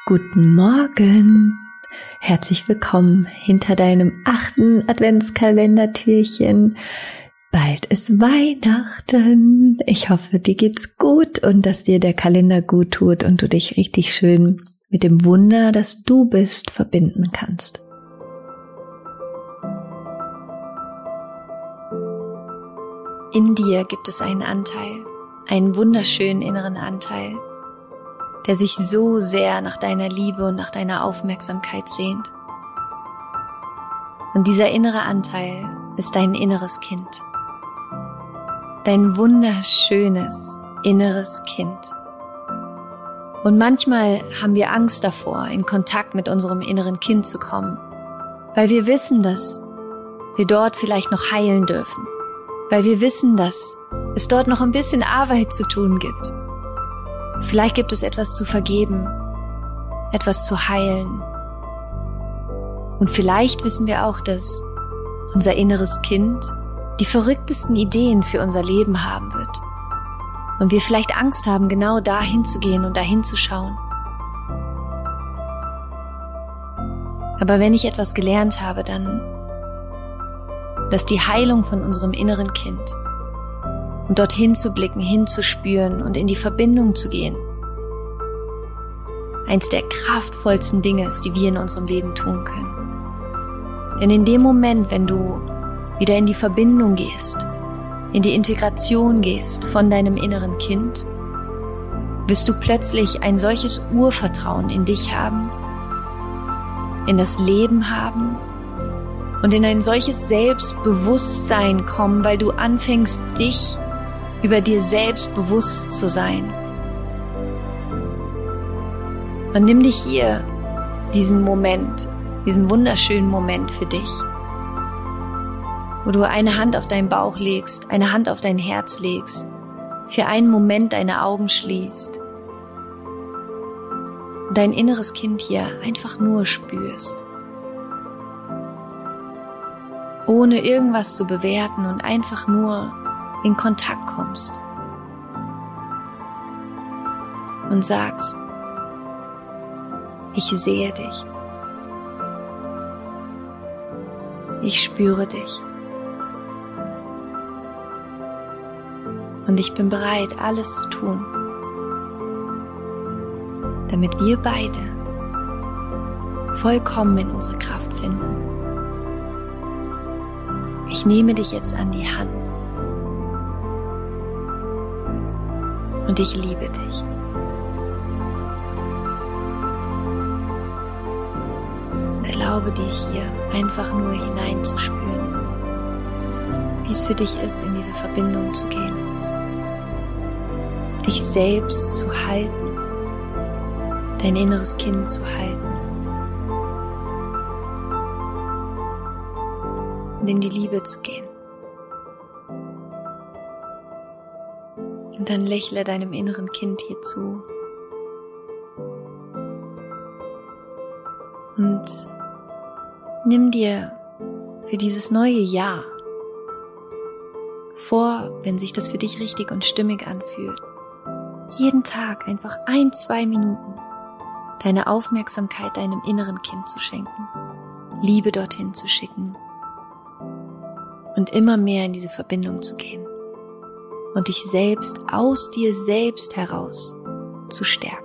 Guten Morgen, herzlich willkommen hinter deinem 8. Adventskalendertürchen. Bald ist Weihnachten. Ich hoffe, dir geht's gut und dass dir der Kalender gut tut und du dich richtig schön mit dem Wunder, das du bist, verbinden kannst. In dir gibt es einen Anteil, einen wunderschönen inneren Anteil, der sich so sehr nach deiner Liebe und nach deiner Aufmerksamkeit sehnt. Und dieser innere Anteil ist dein inneres Kind. Dein wunderschönes inneres Kind. Und manchmal haben wir Angst davor, in Kontakt mit unserem inneren Kind zu kommen, weil wir wissen, dass wir dort vielleicht noch heilen dürfen, weil wir wissen, dass es dort noch ein bisschen Arbeit zu tun gibt. Vielleicht gibt es etwas zu vergeben, etwas zu heilen. Und vielleicht wissen wir auch, dass unser inneres Kind die verrücktesten Ideen für unser Leben haben wird. Und wir vielleicht Angst haben, genau dahin zu gehen und dahin zu schauen. Aber wenn ich etwas gelernt habe, dann, dass die Heilung von unserem inneren Kind und dorthin zu blicken, hinzuspüren und in die Verbindung zu gehen, eins der kraftvollsten Dinge ist, die wir in unserem Leben tun können. Denn in dem Moment, wenn du wieder in die Verbindung gehst, in die Integration gehst von deinem inneren Kind, wirst du plötzlich ein solches Urvertrauen in dich haben, in das Leben haben und in ein solches Selbstbewusstsein kommen, weil du anfängst, dich über dir selbst bewusst zu sein. Und nimm dich hier diesen Moment, diesen wunderschönen Moment für dich, wo du eine Hand auf deinen Bauch legst, eine Hand auf dein Herz legst, für einen Moment deine Augen schließt und dein inneres Kind hier einfach nur spürst, ohne irgendwas zu bewerten und einfach nur in Kontakt kommst und sagst: Ich sehe dich, ich spüre dich und ich bin bereit, alles zu tun, damit wir beide vollkommen in unsere Kraft finden. Ich nehme dich jetzt an die Hand und ich liebe dich. Und erlaube dir hier einfach nur hineinzuspüren, wie es für dich ist, in diese Verbindung zu gehen. Dich selbst zu halten, dein inneres Kind zu halten und in die Liebe zu gehen. Und dann lächle deinem inneren Kind hier zu und nimm dir für dieses neue Jahr vor, wenn sich das für dich richtig und stimmig anfühlt, jeden Tag einfach 1-2 Minuten deine Aufmerksamkeit deinem inneren Kind zu schenken, Liebe dorthin zu schicken und immer mehr in diese Verbindung zu gehen und dich selbst aus dir selbst heraus zu stärken.